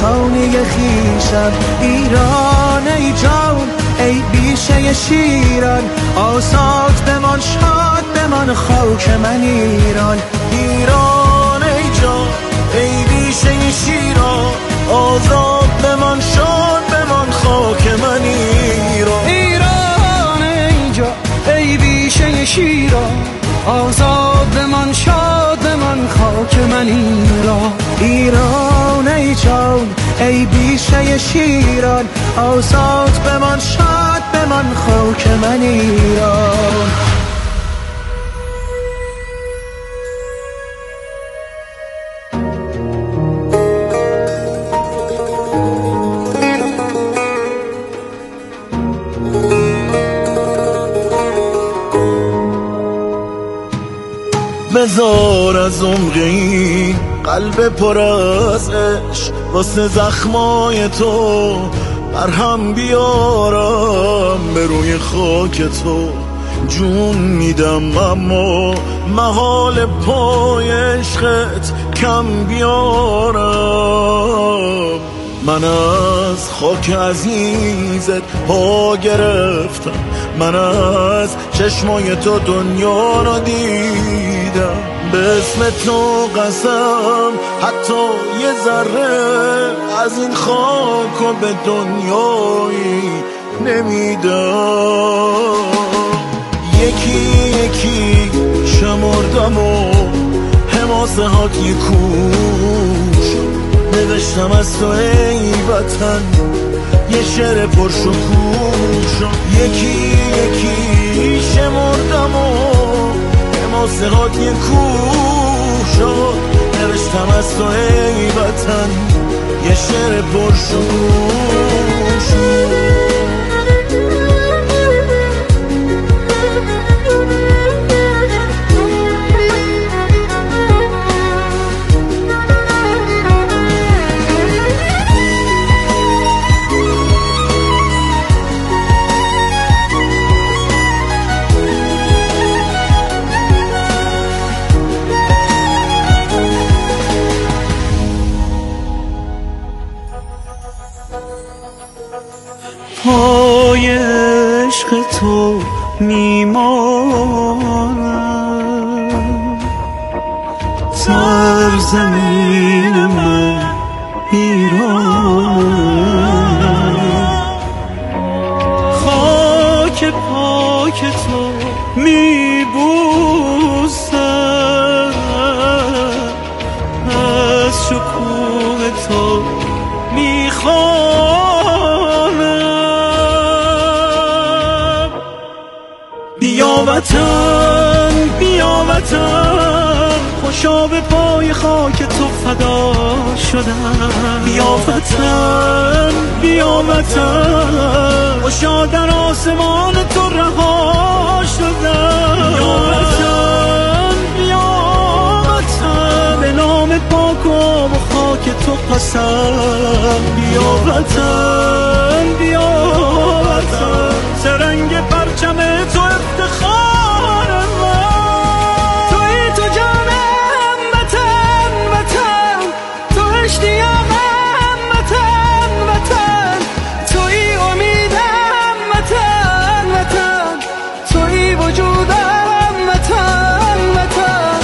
افسانه خیشم. ایران ای جان ای بیشه شیران، آزاد بمان شاد بمان خاک من ایران. ایران ای جان ای بیشه شیران، آزاد بمان شاد بمان خاک من ایران. ایران ای جان ای بیشه شیران، آزاد بمان شاد بمان خاک من ایران. ایران ای جان ای بیشه شیران، آزاد بمان شاد بمان خاک من ایران. بذار از عمق این قلب پر از عشق واسه زخمای تو مرهم بیارم به روی خاک تو. جون میدم اما محال پای عشقت کم بیارم. من از خاک عزیزت پا گرفتم، من از چشمای تو دنیا را دیدم. به اسم تو قسم حتی یه ذره از این خاک و به دنیایی نمیدم. یکی یکی شمردم و حماسه هات یه کوش نوشتم از تو ای وطن یه شعر پرشکوش. یکی یکی شمردم و حماسه هات یه کوش نوشتم از تو ای وطن یه شعر پرشکوش. پای عشق تو میمانم، سرزمین من ایران. خاک پاک تو میبوسم، از شکوه تو میخوانم. بیا وطن بیا وطن، خوشا به پای خاک تو فدا شدم. بیا وطن بیا وطن، خوشا در آسمان تو رها شدم. بیا وطن بیا وطن، به نام پاک و خاک تو قسم. بیا وطن بیا وطن، سرنگ پرچم تو افتخار من. توی تو جانم وطن وطن، تو اشتیاقم وطن وطن، توی امیدم وطن وطن، توی وجودم وطن وطن.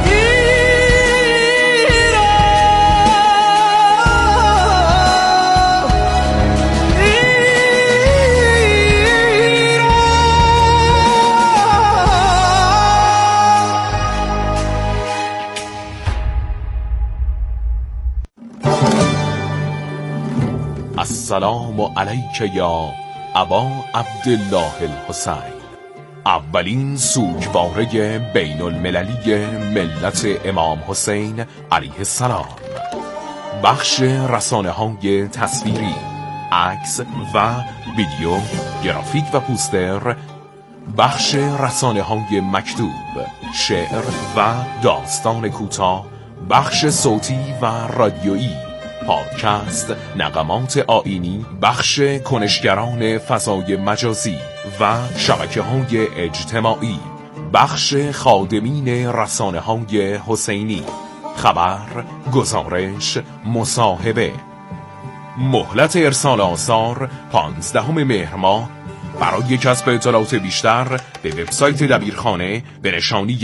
السلام علیک یا ابا عبدالله الحسین، اولین سوگواره بین المللی ملت امام حسین علیه السلام. بخش رسانه های تصویری، عکس و ویدیو، گرافیک و پوستر. بخش رسانه های مکتوب، شعر و داستان کوتاه. بخش صوتی و رادیویی، پادکست، نغمات آیینی. بخش کنشگران فضای مجازی و شبکه‌های اجتماعی. بخش خادمین رسانه‌های حسینی، خبر، گزارش، مصاحبه. مهلت ارسال آثار 15 مهر ماه. برای کسب اطلاعات بیشتر به وبسایت دبیرخانه به نشانی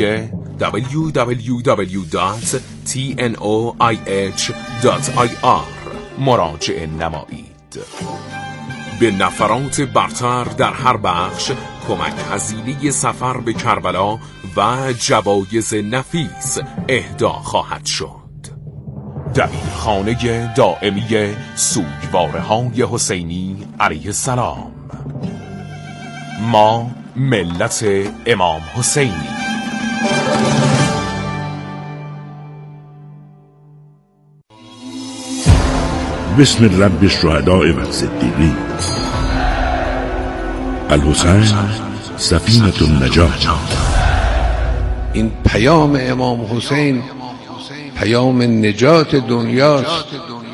www.tnoih.ir مراجعه نمایید. به نفرات برتر در هر بخش کمک هزینه سفر به کربلا و جوایز نفیس اهدا خواهد شد. دبیرخانه دائمی سوگواره‌های حسینی علیه السلام. ما ملت امام حسینی. بسم رب الشهداء و الصدیقین. الحسین سفینة النجاة. این پیام امام حسین پیام نجات دنیاست.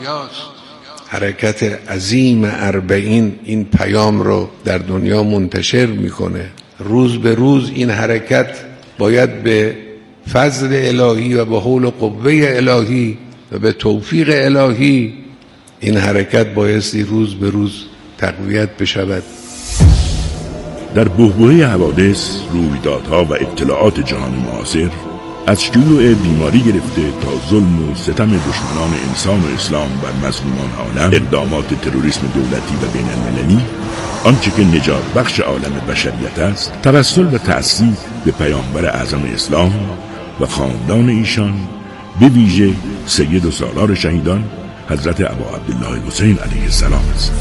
حرکت عظیم اربعین این پیام رو در دنیا منتشر میکنه. روز به روز این حرکت باید به فضل الهی و به حول و قوه الهی و به توفیق الهی این حرکت بایستی روز به روز تقویت بشود. در بحبوحه حوادث، رویدادها و اطلاعات جهان معاصر، از شیوع بیماری گرفته تا ظلم و ستم دشمنان انسان و اسلام بر مظلومان عالم، اقدامات تروریسم دولتی و بین المللی، آنچه که نجات بخش عالم بشریت است، توسل و تأثیر به پیامبر اعظم اسلام و خاندان ایشان، به ویژه سید و سالار شهیدان حضرت ابا عبدالله حسین علیه السلام است.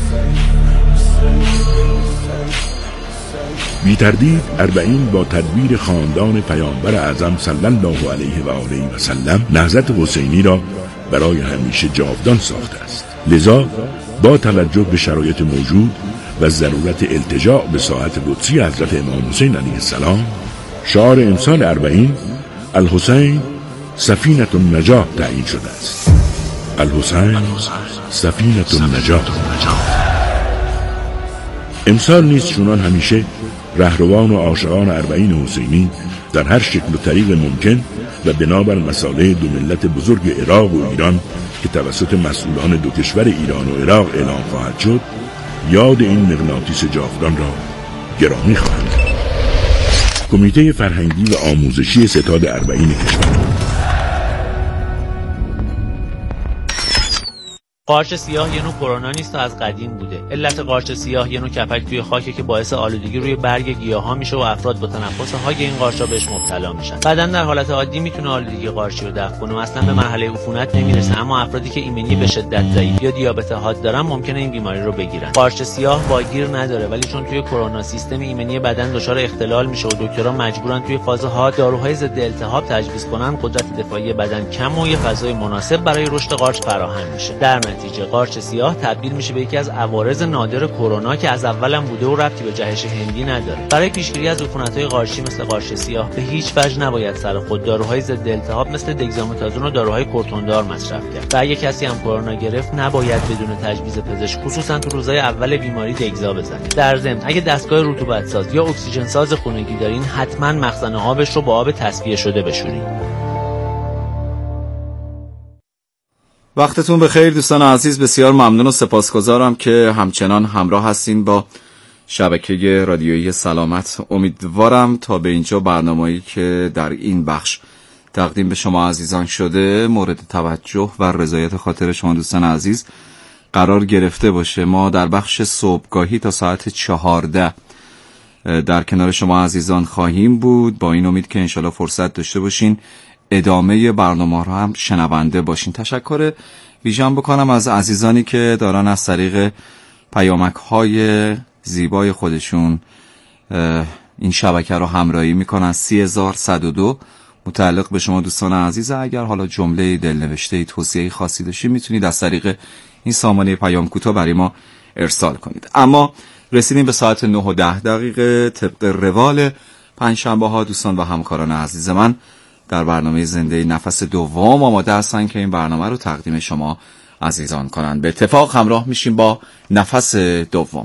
بی تردید اربعین با تدبیر خاندان پیامبر اعظم صلی الله علیه و آله و سلم نهضت حسینی را برای همیشه جاودان ساخته است. لذا با توجه به شرایط موجود و ضرورت التجاء به ساحت قدسی حضرت امام حسین علیه السلام، شعار امسال اربعین الحسین سفینة النجاة تعیین شده است. الحسین سفینة النجاة. امسال نیز چونان همیشه رهروان و عاشقان اربعین حسینی در هر شکل و طریق ممکن و بنابر مصالح دو ملت بزرگ عراق و ایران که توسط مسئولان دو کشور ایران و عراق اعلام خواهد شد، یاد این مغناطیس جاودان را گرامی خواهند کرد. کمیته فرهنگی و آموزشی ستاد اربعین کشور. قارچ سیاه یه نوع کرونا نیست و از قدیم بوده. علت قارچ سیاه یه نوع کپک توی خاکه که باعث آلودگی روی برگ گیاها میشه و افراد با تنفس های این قارچا بهش مبتلا میشن. بدن در حالت عادی میتونه آلودگی قارچی رو دفع کنه و اصلا به مرحله عفونت نمیرسه، اما افرادی که ایمنی به شدت ضعیف یا دیابت حاد دارن ممکنه این بیماری رو بگیرن. قارچ سیاه واگیر نداره، ولی چون توی کرونا سیستم ایمنی بدن دچار اختلال میشه و دکترها مجبورن توی فاز حاد داروهای ضد التهاب تجویز کنن، قدرت دفاعی بدن کم و یه فضای مناسب برای رشد قارچ فراهم میشه. در نتیجه قارچ سیاه تبدیل میشه به یکی از عوارض نادر کرونا که از اولم بوده و ربطی به جهش هندی نداره. برای پیشگیری از عفونت‌های قارچی مثل قارچ سیاه به هیچ وجه نباید سر خود داروهای ضد التهاب مثل دگزامتازون و داروهای کورتوندار مصرف کرد. و اگه کسی هم کرونا گرفت نباید بدون تجویز پزشک، خصوصا تو روزهای اول بیماری، دگزا بزنید. در ضمن اگه دستگاه رطوبت ساز یا اکسیژن ساز خونگی دارین، حتما مخزن آبش رو با آب تصفیه شده بشورید. وقتتون بخیر دوستان عزیز، بسیار ممنون و سپاسگزارم که همچنان همراه هستین با شبکه رادیویی سلامت. امیدوارم تا به اینجا برنامه‌ای که در این بخش تقدیم به شما عزیزان شده مورد توجه و رضایت خاطر شما دوستان عزیز قرار گرفته باشه. ما در بخش صبحگاهی تا ساعت 14 در کنار شما عزیزان خواهیم بود، با این امید که انشالله فرصت داشته باشین ادامه برنامه رو هم شنونده باشین. تشکر ویژه‌ام بکنم از عزیزانی که دارن از طریق پیامک‌های زیبای خودشون این شبکه رو همراهی میکنن. 30102 متعلق به شما دوستان عزیز. اگر حالا جمله دلنوشته توصیه خاصی داشتید میتونید از طریق این سامانه پیام کوتاه برای ما ارسال کنید. اما رسیدیم به ساعت 9:10 طبق روال پنجشنبه ها. دوستان و همکاران عزیز من در برنامه زنده نفس دوم آماده هستن که این برنامه رو تقدیم شما عزیزان کنند. به اتفاق همراه میشیم با نفس دوم.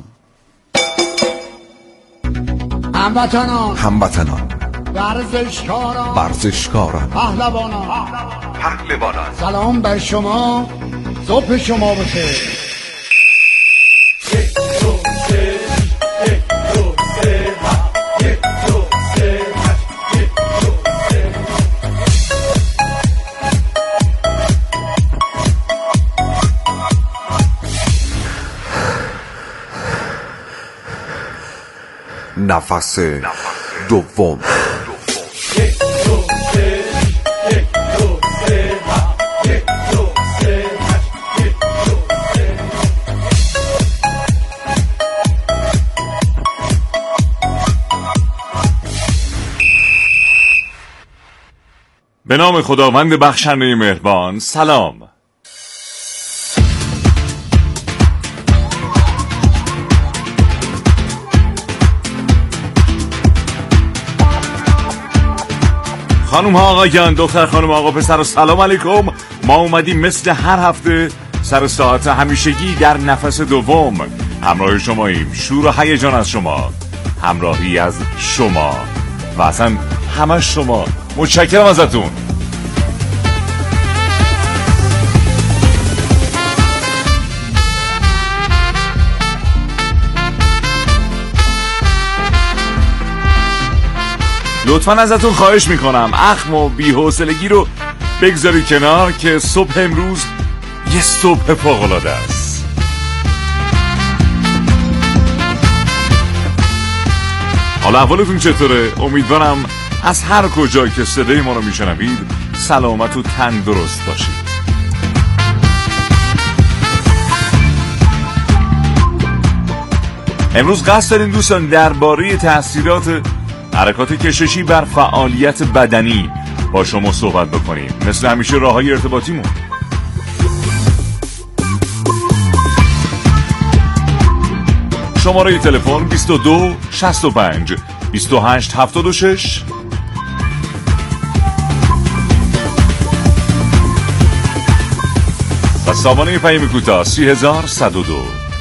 هموطنان، ورزشکاران، پهلوانان، سلام بر شما، صبح شما بخیر. نفس دوم. به نام خداوند بخشنده مهربان. سلام. خانم ها آقایان، دختر خانم آقا پسر و سلام علیکم. ما اومدیم مثل هر هفته سر ساعت همیشگی در نفس دوم همراه شماییم. شور و هیجان از شما، همراهی از شما و اصلا همه شما. متشکرم ازتون. لطفاً ازتون خواهش میکنم اخم و بی‌حوصلگی رو بگذاری کنار که صبح امروز یه صبح فوق‌العاده است. حالا احوالتون چطوره؟ امیدوارم از هر کجایی که صدای ما رو میشنوید سلامت و تندرست باشید. امروز قصد داریم دوستان درباره تأثیرات حرکات کششی بر فعالیت بدنی با شما صحبت بکنیم. مثل همیشه راههای ارتباطیمون: شماره تلفن 22 65 28 76 و سامانه پیام کوتاه 30102.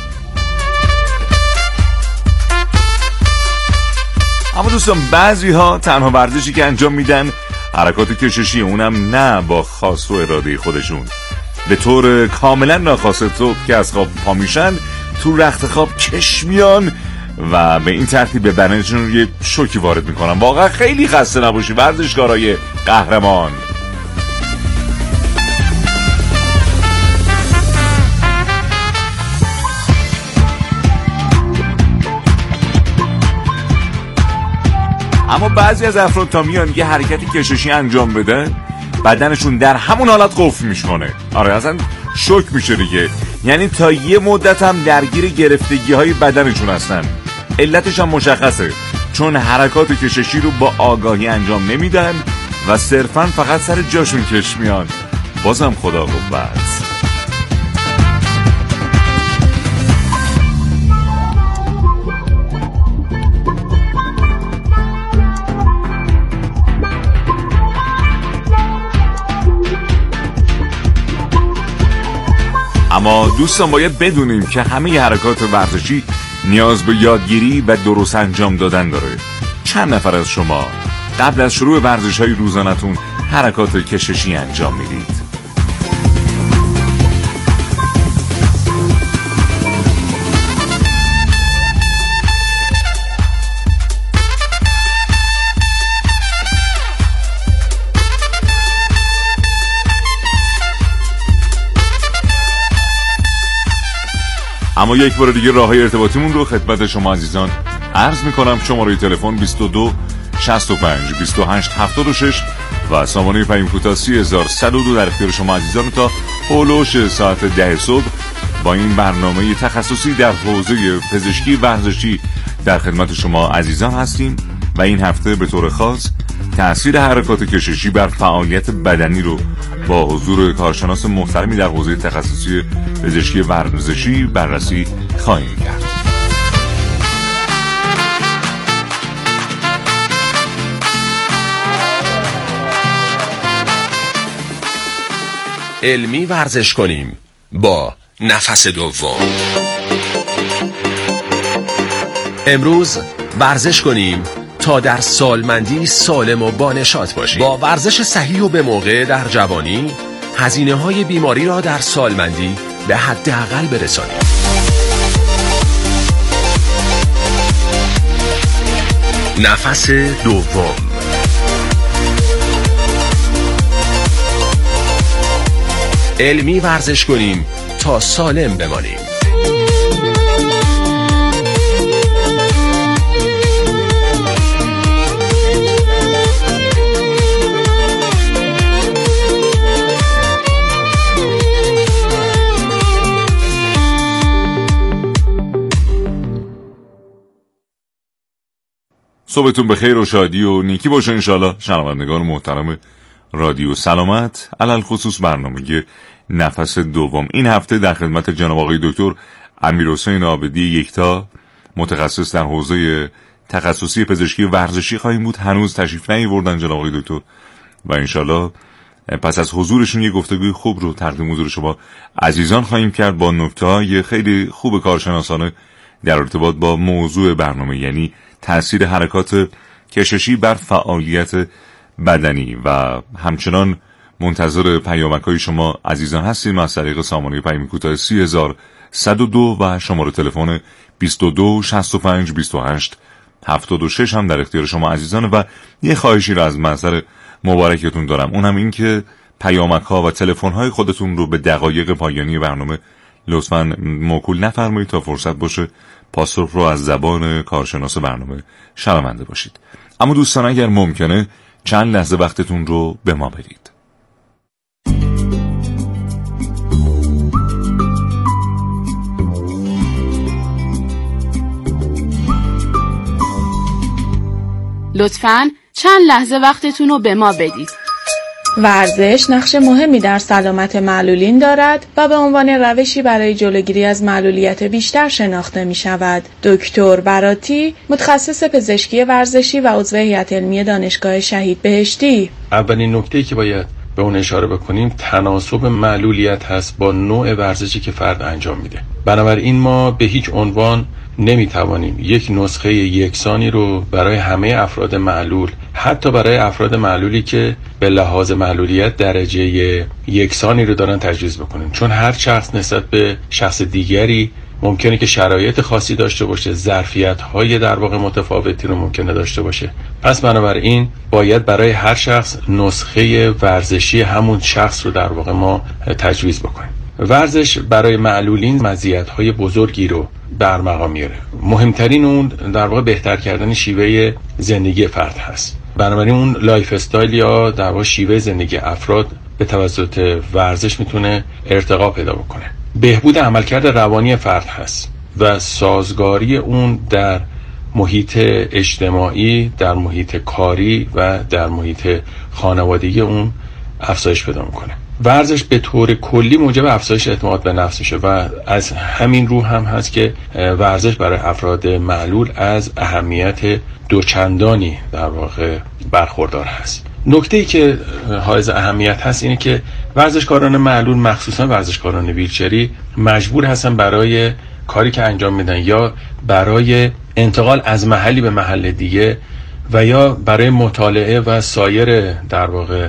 اما دوستان بعضی ها تنها ورزشی که انجام میدن حرکات کششی، اونم نه با خواست و اراده خودشون، به طور کاملا ناخواسته تو که از خواب پا میشن تو رخت خواب کش میان و به این ترتیب به بدنشون یه شوکی وارد میکنن. واقعا خیلی خسته نباشی ورزشکارای قهرمان. اما بعضی از افراد تا میان یه حرکتی کششی انجام بدن بدنشون در همون حالت قفل میشونه. آره اصلا شوک میشه دیگه. یعنی تا یه مدت هم درگیر گرفتگی های بدنشون هستن. علتش هم مشخصه، چون حرکات کششی رو با آگاهی انجام نمیدن و صرفا فقط سر جاشون کش میان. بازم خدا قوت. اما دوستان باید بدونیم که همه حرکات ورزشی نیاز به یادگیری و درست انجام دادن داره. چند نفر از شما قبل از شروع ورزش‌های روزانه‌تون حرکات کششی انجام میدید؟ اما یک بار دیگه راههای ارتباطیمون رو خدمت شما عزیزان عرض میکنم. شماره تلفن 22 65 28 76 و سامانه پیام کوتاه 30102 در اختیار شما عزیزان تا هولوش ساعت 10 صبح با این برنامه تخصصی در حوزه پزشکی ورزشی در خدمت شما عزیزان هستیم و این هفته به طور خاص تأثیر حرکات کششی بر فعالیت بدنی رو با حضور کارشناس محترمی در حوزه تخصصی پزشکی ورزشی بررسی خواهیم کرد. علمی ورزش کنیم با نفس دوم. امروز ورزش کنیم تا در سالمندی سالم و بانشاط باشیم. با ورزش صحیح و به موقع در جوانی هزینه‌های بیماری را در سالمندی به حداقل برسانیم. نفس دوم. علمی ورزش کنیم تا سالم بمانیم. صبحتون بخیر و شادی و نیکی باشه انشالله. شنوندگان محترم رادیو سلامت، علل خصوص برنامه نفس دوم این هفته در خدمت جناب آقای دکتر امیرحسین عابدی یکتا، متخصص در حوزه تخصصی پزشکی ورزشی خواهیم بود. هنوز تشریف نیاوردن جناب آقای دکتر و انشالله پس از حضورشون یه گفتگوی خوب رو تقدیم حضور شما عزیزان خواهیم کرد با نکته‌های خیلی خوب کارشناسانه در ارتباط با موضوع برنامه، یعنی تأثیر حرکات کششی بر فعالیت بدنی. و همچنان منتظر پیامک‌های شما عزیزان هستیم از طریق سامانه پیام کوتاه 30102 و شماره تلفن 22 65 28 76 هم در اختیار شما عزیزان. و یه خواهشی رو از منظر مبارکتون دارم، اونم این که پیامک‌ها و تلفن‌های خودتون رو به دقایق پایانی برنامه لطفاً موکول نفرمایید تا فرصت باشه پاسخ رو از زبان کارشناس برنامه شنونده باشید. اما دوستان اگر ممکنه چند لحظه وقتتون رو به ما بدید. لطفاً چند لحظه وقتتون رو به ما بدید. ورزش نقش مهمی در سلامت معلولین دارد و به عنوان روشی برای جلوگیری از معلولیت بیشتر شناخته می شود. دکتر براتی، متخصص پزشکی ورزشی و عضو هیئت علمی دانشگاه شهید بهشتی: اولین نکته‌ای که باید به اون اشاره بکنیم تناسب معلولیت هست با نوع ورزشی که فرد انجام میده. بنابراین ما به هیچ عنوان نمیتوانیم یک نسخه یکسانی رو برای همه افراد معلول، حتی برای افراد معلولی که به لحاظ معلولیت درجه یکسانی رو دارن تجویز بکنیم، چون هر شخص نسبت به شخص دیگری ممکنه که شرایط خاصی داشته باشه، ظرفیت‌های در واقع متفاوتی رو ممکنه داشته باشه. پس بنابراین باید برای هر شخص نسخه ورزشی همون شخص رو در واقع ما تجویز بکنیم. ورزش برای معلولین مزیت‌های بزرگی رو در مقام میاره. مهمترین اون در واقع بهتر کردن شیوه زندگی فرد هست. بنابراین اون لایف استایل یا در واقع شیوه زندگی افراد به توسط ورزش میتونه ارتقا پیدا بکنه. بهبود عملکرد روانی فرد هست و سازگاری اون در محیط اجتماعی، در محیط کاری و در محیط خانوادگی اون افزایش پیدا میکنه. ورزش به طور کلی موجب افزایش اعتماد به نفس میشه و از همین رو هم هست که ورزش برای افراد معلول از اهمیت دوچندانی در واقع برخوردار هست. نکته‌ای که حائز اهمیت هست اینه که ورزشکاران معلول، مخصوصا ورزشکاران ویلچری، مجبور هستن برای کاری که انجام میدن یا برای انتقال از محلی به محل دیگه و یا برای مطالعه و سایر در واقع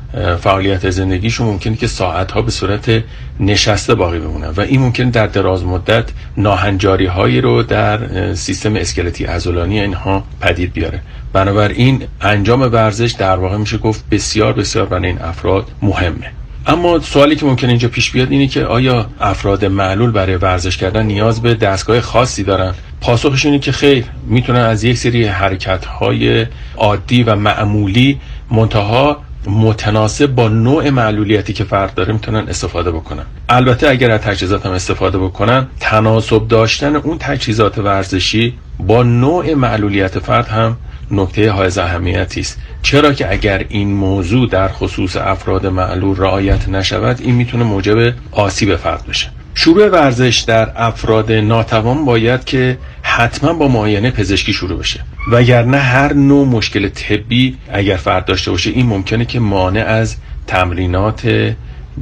فعالیت زندگیشون ممکنه که ساعتها به صورت نشسته باقی بمونن و این ممکنه در دراز مدت ناهنجاری هایی رو در سیستم اسکلتی عضلانی اینها پدید بیاره. بنابراین انجام ورزش در واقع میشه گفت بسیار بسیار برای این افراد مهمه. اما سوالی که ممکنه اینجا پیش بیاد اینه که آیا افراد معلول برای ورزش کردن نیاز به دستگاه خاصی دارن؟ پاسخش اینه که خیر، میتونن از یک سری حرکت‌های عادی و معمولی منتها متناسب با نوع معلولیتی که فرد داره میتونن استفاده بکنن. البته اگر از تجهیزات هم استفاده بکنن، تناسب داشتن اون تجهیزات ورزشی با نوع معلولیت فرد هم نکته حائز اهمیتی است. چرا که اگر این موضوع در خصوص افراد معلول رعایت نشود، این میتونه موجب آسیب فرد بشه. شروع ورزش در افراد ناتوان باید که حتما با معاینه پزشکی شروع بشه، وگرنه هر نوع مشکل طبی اگر فرد داشته باشه این ممکنه که مانع از تمرینات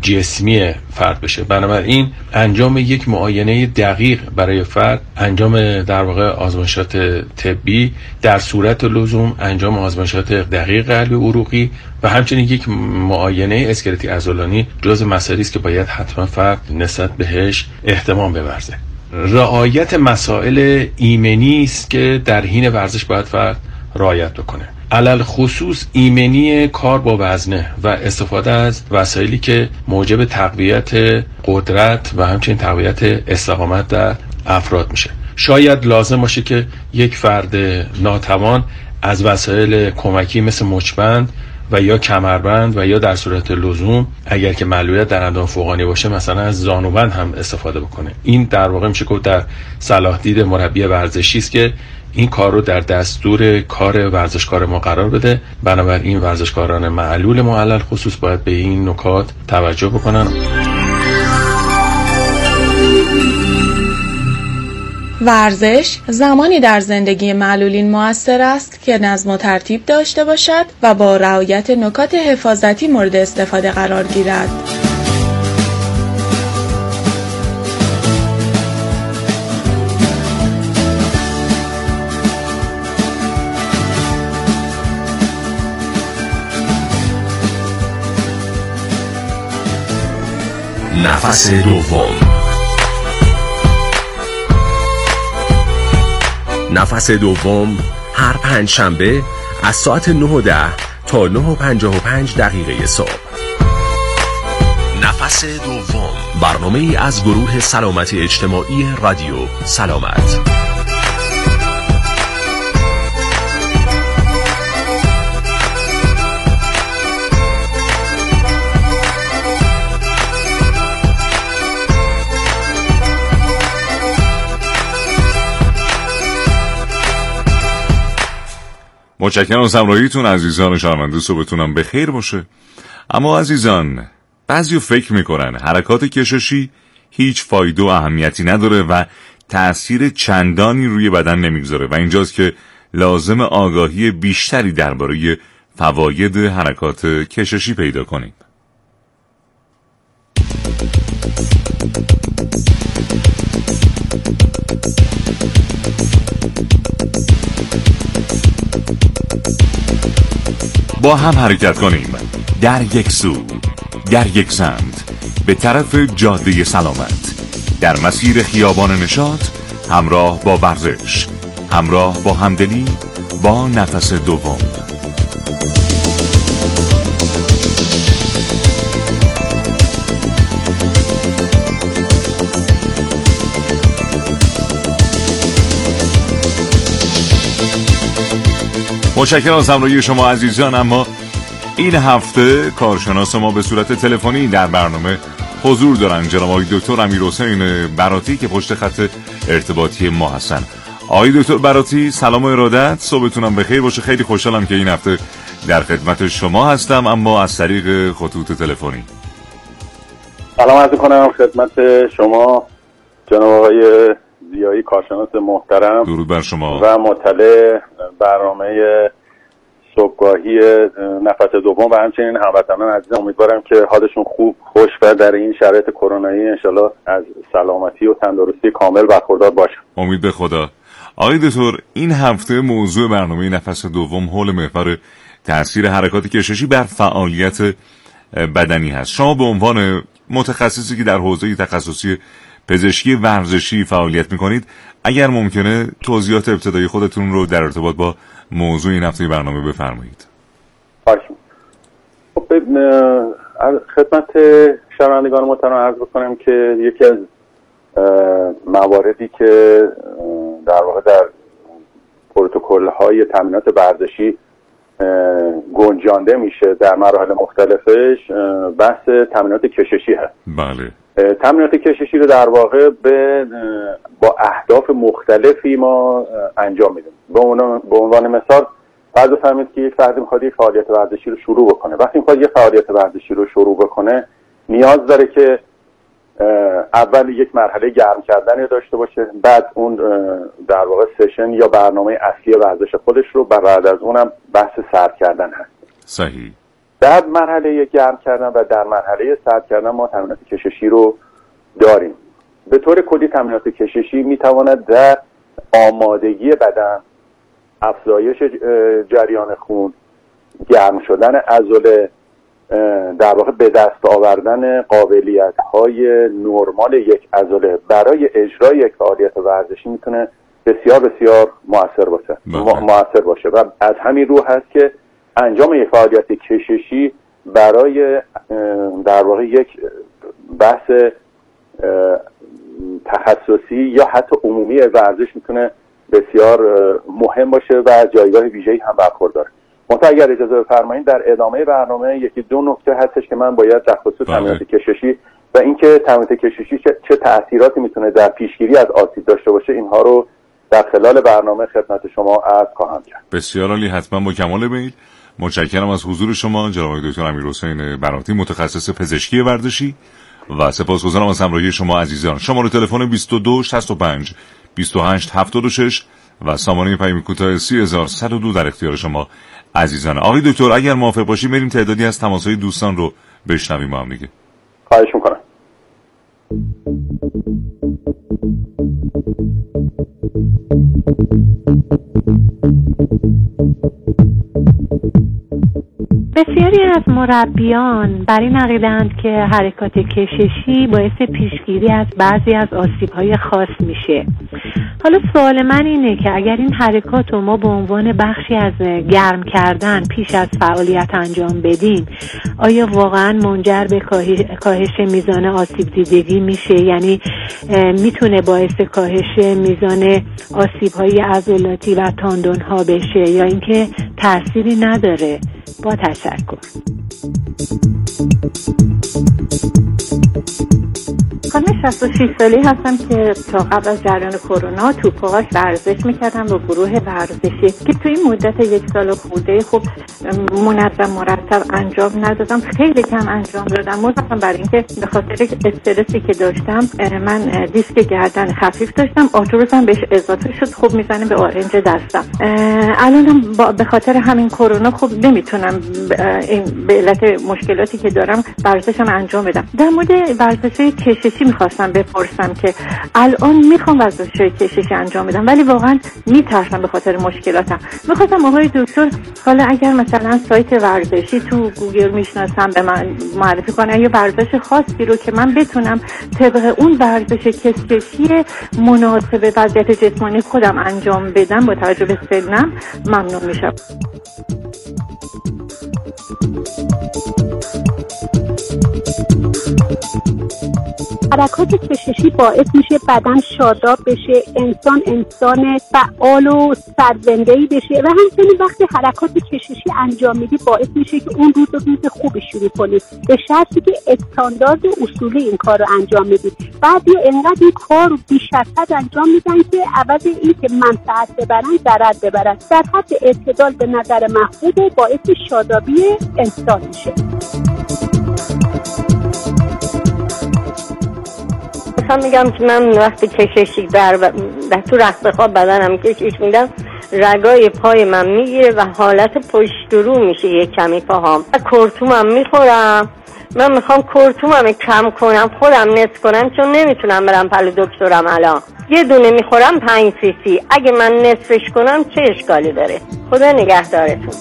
جسمی فرد بشه. بنابراین انجام یک معاینه دقیق برای فرد، انجام در واقع آزمایشات طبی، در صورت لزوم انجام آزمایشات دقیق قلبی عروقی و همچنین یک معاینه اسکلتی عضلانی جزء مسائلی است که باید حتما فرد نسبت بهش اهتمام بورزه. رعایت مسائل ایمنی است که در حین ورزش باید فرد رعایت بکنه. علل خصوص ایمنی کار با وزنه و استفاده از وسایلی که موجب تقویت قدرت و همچنین تقویت استقامت در افراد میشه. شاید لازم باشه که یک فرد ناتوان از وسایل کمکی مثل مچبند و یا کمربند و یا در صورت لزوم اگر که معلولیت در اندام فوقانی باشه مثلا از زانوبند هم استفاده بکنه. این در واقع میشه گفت در صلاح دید مربی ورزشی است که این کار رو در دستور کار ورزشکار ما قرار بده. بنابراین ورزشکاران معلول ما علل خصوص باید به این نکات توجه بکنن. ورزش زمانی در زندگی معلولین مؤثر است که نظم و ترتیب داشته باشد و با رعایت نکات حفاظتی مورد استفاده قرار گیرد. نفس دوم. نفس دوم هر پنجشنبه از ساعت 9:10 تا 9:55 صبح. نفس دوم، برنامه‌ای از گروه سلامتی اجتماعی رادیو سلامت. متشکرم از همراهیتون عزیزان شنونده. صبحتونم بخیر باشه. اما عزیزان، بعضی فکر میکنن حرکات کششی هیچ فایده و اهمیتی نداره و تأثیر چندانی روی بدن نمیگذاره و اینجاست که لازم آگاهی بیشتری درباره فواید حرکات کششی پیدا کنیم. با هم حرکت کنیم در یک سو، در یک سمت، به طرف جاده سلامت، در مسیر خیابان نشاط، همراه با ورزش، همراه با همدلی، با نفس دوم. متشکرم از همراهی شما عزیزان. اما این هفته کارشناس ما به صورت تلفنی در برنامه حضور دارن، جناب آقای دکتر امیرحسین براتی که پشت خط ارتباطی ما هستن. آقای دکتر براتی سلام و ارادت، صبحتونم بخیر باشه. خیلی خوشحالم که این هفته در خدمت شما هستم، اما از طریق خطوط تلفنی. سلام عرض می‌کنم خدمت شما جناب آقای زیایی، کارشناس محترم. درود بر شما. و مطلع برنامه صبحگاهی نفس دوم و همچنین هموطنان عزیز. امیدوارم که حالشون خوب، خوش و در این شرایط کرونایی انشالله از سلامتی و تندرستی کامل برخوردار باشن. امید به خدا. آقای دکتر، این هفته موضوع برنامه نفس دوم حول محور تأثیر حرکات کششی بر فعالیت بدنی هست. شما به عنوان متخصصی که در حوزه تخصصی پزشکی ورزشی فعالیت میکنید، اگر ممکنه توضیحات ابتدایی خودتون رو در ارتباط با موضوع این هفته برنامه بفرمایید. خب خدمت شنوندگان محترم عرض بکنم که یکی از مواردی که در واقع در پروتکل‌های تامینات ورزشی گنجانده میشه در مراحل مختلفش بحث تامینات کششی هست. بله. تامینات کششی رو در واقع با اهداف مختلفی ما انجام میدیم. به عنوان مثال فرض بفرمایید که یک فرد میخواد یک فعالیت ورزشی رو شروع بکنه. وقتی میخواد یک فعالیت ورزشی رو شروع بکنه نیاز داره که اول یک مرحله گرم کردن داشته باشه، بعد اون در واقع سشن یا برنامه اصلی ورزش خودش رو، بعد از اونم بحث سرد کردن هست. صحیح. در مرحله گرم کردن و در مرحله سرد کردن ما تمرینات کششی رو داریم. به طور کلی تمرینات کششی میتواند در آمادگی بدن، افزایش جریان خون، گرم شدن عضله، در واقع به دست آوردن قابلیت‌های نرمال یک عضله برای اجرای یک فعالیت ورزشی میتونه بسیار بسیار مؤثر باشه و از همین رو هست که انجام یک فعالیت کششی برای در واقع یک بحث تخصصی یا حتی عمومی ورزش میتونه بسیار مهم باشه و جایگاه ویژه‌ای هم برخورداره. منتها اگر اجازه بفرمایید در ادامه برنامه یکی دو نکته هستش که من باید در خصوص تمرینات کششی و اینکه تمرینات کششی چه تأثیراتی میتونه در پیشگیری از آسیب داشته باشه اینها رو در خلال برنامه خدمت شما عرض خواهم کرد. بسیار عالی، حتما با کمال میل. متشکرم از حضور شما جناب دکتر امیرحسین براتی، متخصص پزشکی ورزشی، و سپاسگزارم از همراهی شما عزیزان. شماره تلفن 22 65 28 76 و سامانه پیام کوتاه 30102 در اختیار شما عزیزان. آقای دکتر اگر موافق باشی بریم تعدادی از تماس‌های دوستان رو بشنویم با هم دیگه. خواهش می‌کنم. بسیاری از مربیان بر این عقیده‌اند که حرکات کششی باعث پیشگیری از بعضی از آسیب‌های خاص میشه. حالا سوال من اینه که اگر این حرکات رو ما به عنوان بخشی از گرم کردن پیش از فعالیت انجام بدیم، آیا واقعا منجر به کاهش میزان آسیب دیدگی میشه؟ یعنی میتونه باعث کاهش میزان آسیب‌های عضلاتی و تاندون‌ها بشه یا اینکه تأثیری نداره؟ با تشکر. خانم 66 سالی هستم که تا قبل از جریان کرونا تو پاهاش ورزش میکردم با گروه ورزشی که توی مدت 1 سال خورده خب منظم مرتب انجام ندادم، خیلی کم انجام دادم، مطمئنم برای اینکه به خاطر استرسی که داشتم من دیسک گردن خفیف داشتم، آرتروزم بهش اضافه شد، خب میزنه به آرنج دستم. الانم به خاطر همین کرونا خب نمیتونم این به علت مشکلاتی که دارم ورزشم انجام بدم. در مورد ورزش‌های کششی میخواستم بپرسم که الان میخوام ورزش‌های کششی انجام بدم ولی واقعا میترسم به خاطر مشکلاتم. میخواستم آقای دکتر حالا اگر مثلا سایت ورزشی تو گوگل میشناسم به من معرفی کنن یا ورزش خاصی رو که من بتونم طبق اون ورزش کششی مناسب وضعیت جسمانی خودم انجام بدم با توجه به سنم، ممنون میشم. حرکات کششی باعث میشه بدن شاداب بشه، انسان فعال و سرزنده‌ای بشه و همچنین وقتی حرکات کششی انجام میدی باعث میشه که اون روز خوبی شروع کنی، به شرطی که استاندارد و اصولی این کار رو انجام میدی. بعضی انقدر این کار رو بیش از حد انجام میدن که عوض این که منفعت ببرن ضرر ببرن. در حد اعتدال به نظر محمود و باعث شادابی انسان میشه. میگم که من وقتی کششی در تو رخت خواب بدنم کشش میدم رگای پای من میگیره و حالت پشت رو میشه یک کمی پاهام. کورتومم میخورم، من میخوام کورتومم کم کنم، خودم نصف کنم چون نمیتونم برم پلو دکترم. الان یه دونه میخورم 5 cc، اگه من نصفش کنم چه اشکالی داره؟ خدا نگهدارتون.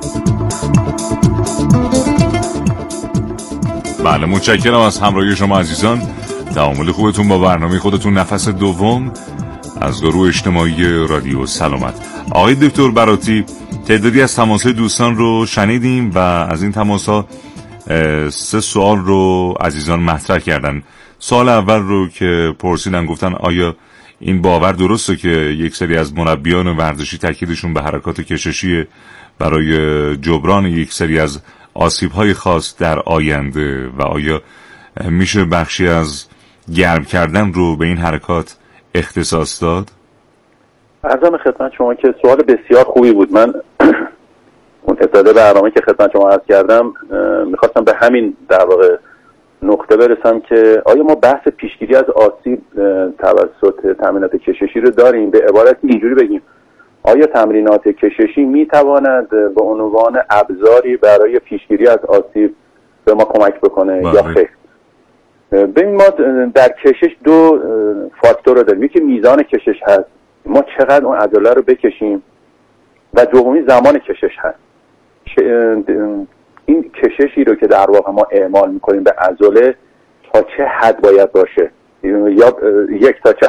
بله متشکرم از همراهی شما عزیزان. تعامل خوبتون با برنامه خودتون نفس دوم از گروه اجتماعی رادیو سلامت. آقای دکتر براتی تعدادی از تماس‌های دوستان رو شنیدیم و از این تماس‌ها 3 سوال رو عزیزان مطرح کردن. سوال اول رو که پرسیدن گفتن آیا این باور درسته که یک سری از مربیان ورزشی تاکیدشون به حرکات کششی برای جبران یک سری از آسیب‌های خاص در آینده و آیا میشه بخشی از گرم کردن رو به این حرکات اختصاص داد؟ عرضم خدمت شما که سوال بسیار خوبی بود. من منتظر برنامه که خدمت شما عرض کردم میخواستم به همین در واقع نقطه برسم که آیا ما بحث پیشگیری از آسیب توسط تمرینات کششی رو داریم؟ به عبارت اینجوری بگیم آیا تمرینات کششی میتواند به عنوان ابزاری برای پیشگیری از آسیب به ما کمک بکنه یا خیر؟ ببین ما در کشش 2 فاکتور رو داریم. یکی میزان کشش هست، ما چقدر اون عضله رو بکشیم، و دومی زمان کشش هست. این کششی رو که در واقع ما اعمال میکنیم به عضله تا چه حد باید باشه، یا 1 تا چه